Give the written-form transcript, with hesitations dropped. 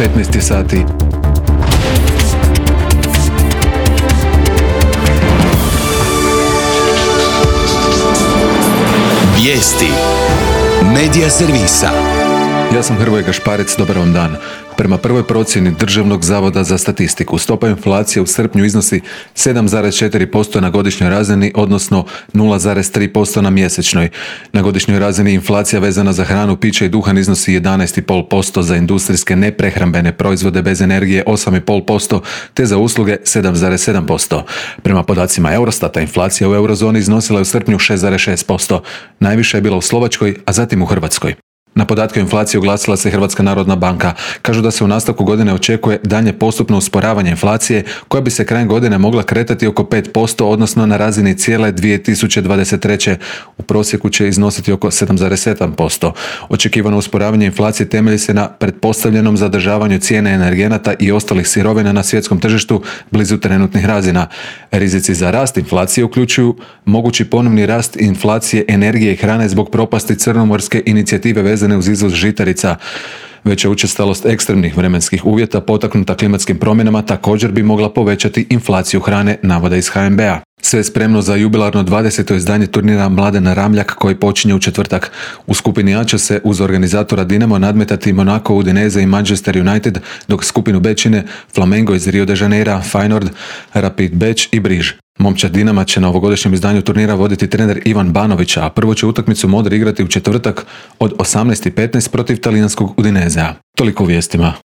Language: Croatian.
15 sati. Vijesti Medija servisa. Ja sam Hrvoje Gašparec, dobar vam dan. Prema prvoj procjeni Državnog zavoda za statistiku, stopa inflacije u srpnju iznosi 7,4% na godišnjoj razini, odnosno 0,3% na mjesečnoj. Na godišnjoj razini inflacija vezana za hranu, piće i duhan iznosi 11,5%, za industrijske neprehrambene proizvode bez energije 8,5%, te za usluge 7,7%. Prema podacima Eurostata, inflacija u eurozoni iznosila je u srpnju 6,6%. Najviše je bila u Slovačkoj, a zatim u Hrvatskoj. Na podatke o inflaciji oglasila se Hrvatska narodna banka. Kažu da se u nastavku godine očekuje daljnje postupno usporavanje inflacije, koja bi se krajem godine mogla kretati oko 5%, odnosno na razini cijele 2023. U prosjeku će iznositi oko 7,7%. Očekivano usporavanje inflacije temelji se na pretpostavljenom zadržavanju cijene energenata i ostalih sirovina na svjetskom tržištu blizu trenutnih razina. Rizici za rast inflacije uključuju mogući ponovni rast inflacije energije i hrane zbog propasti crnomorske inicijative vezane uz izvoz žitarica. Veća učestalost ekstremnih vremenskih uvjeta potaknuta klimatskim promjenama također bi mogla povećati inflaciju hrane, navode iz HNB-a. Sve je spremno za jubilarno 20. izdanje turnira Mladen Ramljak koji počinje u četvrtak. U skupini A će se uz organizatora Dinamo nadmetati Monaco, Udinese i Manchester United, dok skupinu B čine Flamengo iz Rio de Janeira, Feyenoord, Rapid Beč i Briž. Momčad Dinama će na ovogodišnjem izdanju turnira voditi trener Ivan Banović, a prvo će utakmicu Modri igrati u četvrtak od 18:15 protiv talijanskog Udinesea. Toliko u vijestima.